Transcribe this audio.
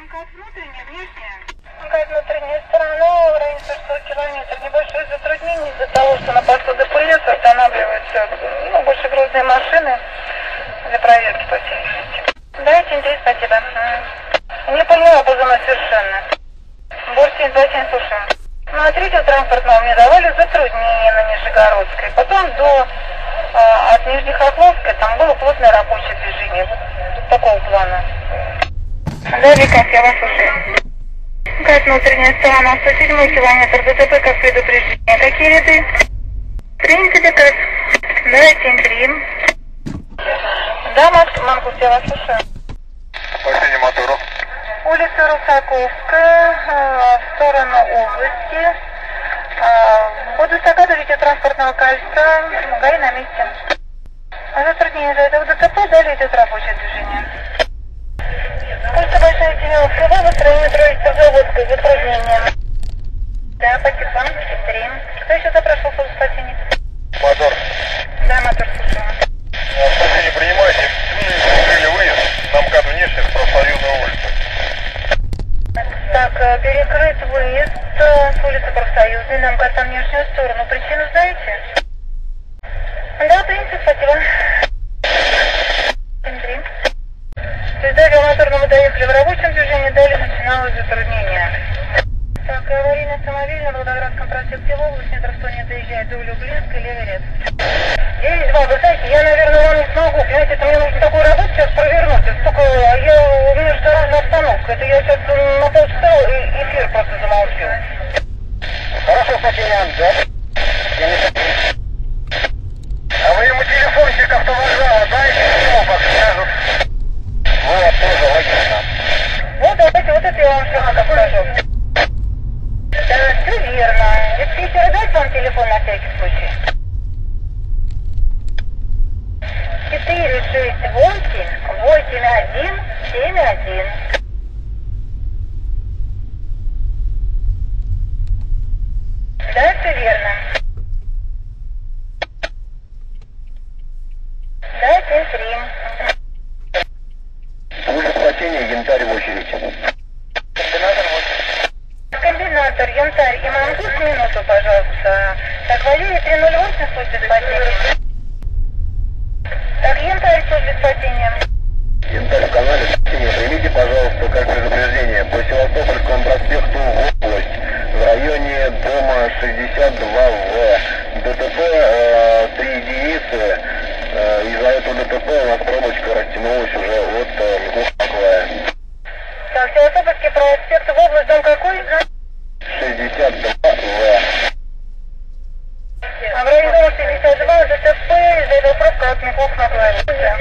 МКАД внутренняя, внешняя? МКАД внутренняя сторона, в районе 40 километров. Небольшое затруднение из-за того, что на посту ДПС останавливаются больше грузные машины для проверки по всей видимости. Да, Тинтей, спасибо. Не поняла позывной совершенно. Борт 727, слушаем. Ну, а третьего транспортного мне давали затруднение на Нижегородской. Потом от Нижнехохловской там было плотное рабочее движение. Вот такого плана. Да, Викас, я вас слушаю. МКАД внутренняя сторона, 107 километр, ДТП как предупреждение. Какие ряды? Принято, Викас. Да, 7-3. Да, Маркус, я вас слушаю. Спасение мотору. Улица Русаковская, в сторону области. Под эстакаду транспортного кольца, ГАИ на месте. Затруднение за этого ДТП, далее идет рабочее движение. Улица Большая Семеновская, в районе Троицко-Заводской, затруднение. Да, по телефону 3. Кто еще запрашивал службу спасения? Мотор. Да, мотор, слушаю. Спасение принимайте. Закрыли выезд. На МКАД внешне с Профсоюзной улицы. Так, перекрыт выезд с улицы Профсоюзной на МКАД на внешнюю сторону. Причину знаете? Да, принято, спасибо. 7-3. То есть далее моторно мы доехали в рабочем движении, далее начиналось затруднение. Так, аварийный автомобиль на Волгоградском проспекте в область, метро 100 не доезжает до Улюблинска, левый ряд. 9-2, вы знаете, я, наверное, вам не смогу, понимаете, это мне нужно такую работу сейчас провернуть, это только у меня же дорожная остановка, это я сейчас на полчаса эфир просто замолчу. Хорошо, Сатинян, да? А вы ему телефончик автовокзала дайте, ему подскажут. Вот, тоже логично. Вот, давайте, вот это я вам сейчас скажу. Да, все верно. Диспетчер, дать вам телефон на всякий случай? 468-8171. Да, все верно. Да, 7-3. Служба спасения, Янтарь в очередь. Комбинатор в очередь. Комбинатор, Янтарь и Мангус, минуту, пожалуйста. Так, Валерий, 308 в службе спасения. Так, Янтарь в службе спасения. Янтарь в канале спасения. Примите, пожалуйста, как предупреждение по Севастопольскому проспекту в область в районе дома 62В. ДТП 3 единицы. Из-за этого ДТП у нас пробочка растянулась уже от Микухаквая. Так, Севастопольский проспект в область, дом какой? 62В. А в районе дома 62 ДТП, из-за этого пробка от Микухаквая.